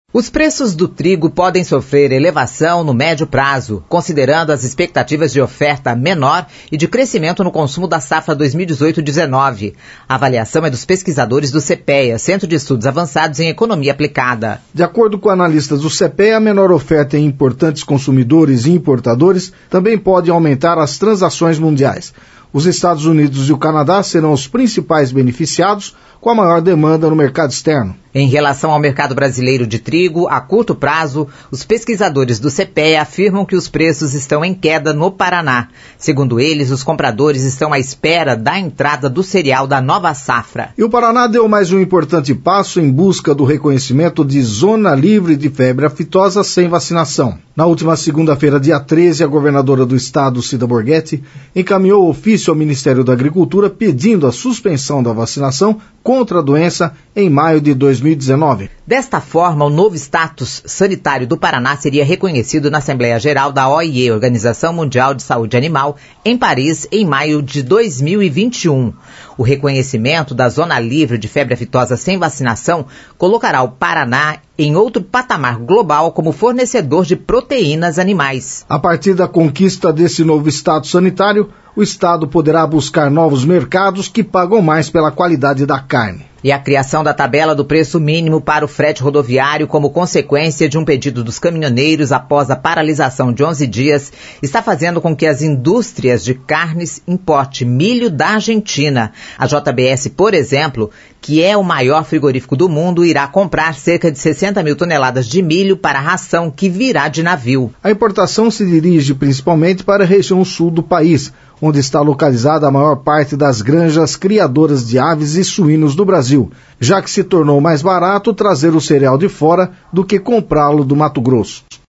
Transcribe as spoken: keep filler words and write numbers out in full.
Os preços do trigo podem sofrer elevação no médio prazo, considerando as expectativas de oferta menor e de crescimento no consumo da safra dois mil e dezoito dezenove. A avaliação é dos pesquisadores do CEPEA, Centro de Estudos Avançados em Economia Aplicada. De acordo com analistas do CEPEA, a menor oferta em importantes consumidores e importadores também pode aumentar as transações mundiais. Os Estados Unidos e o Canadá serão os principais beneficiados com a maior demanda no mercado externo. Em relação ao mercado brasileiro de trigo, a curto prazo, os pesquisadores do CEPEA afirmam que os preços estão em queda no Paraná. Segundo eles, os compradores estão à espera da entrada do cereal da nova safra. E o Paraná deu mais um importante passo em busca do reconhecimento de zona livre de febre aftosa sem vacinação. Na última segunda-feira, dia treze, a governadora do estado, Cida Borghetti, encaminhou ofício ao Ministério da Agricultura pedindo a suspensão da vacinação contra a doença em maio de dois mil e dezenove. Desta forma, o novo status sanitário do Paraná seria reconhecido na Assembleia Geral da O I E, Organização Mundial de Saúde Animal, em Paris, em maio de dois mil e vinte e um. O reconhecimento da zona livre de febre aftosa sem vacinação colocará o Paraná em outro patamar global como fornecedor de proteínas animais. A partir da conquista desse novo status sanitário, o Estado poderá buscar novos mercados que pagam mais pela qualidade da carne. E a criação da tabela do preço mínimo para o frete rodoviário como consequência de um pedido dos caminhoneiros após a paralisação de onze dias está fazendo com que as indústrias de carnes importem milho da Argentina. A J B S, por exemplo, que é o maior frigorífico do mundo, irá comprar cerca de sessenta mil toneladas de milho para a ração que virá de navio. A importação se dirige principalmente para a região sul do país, onde está localizada a maior parte das granjas criadoras de aves e suínos do Brasil, já que se tornou mais barato trazer o cereal de fora do que comprá-lo do Mato Grosso.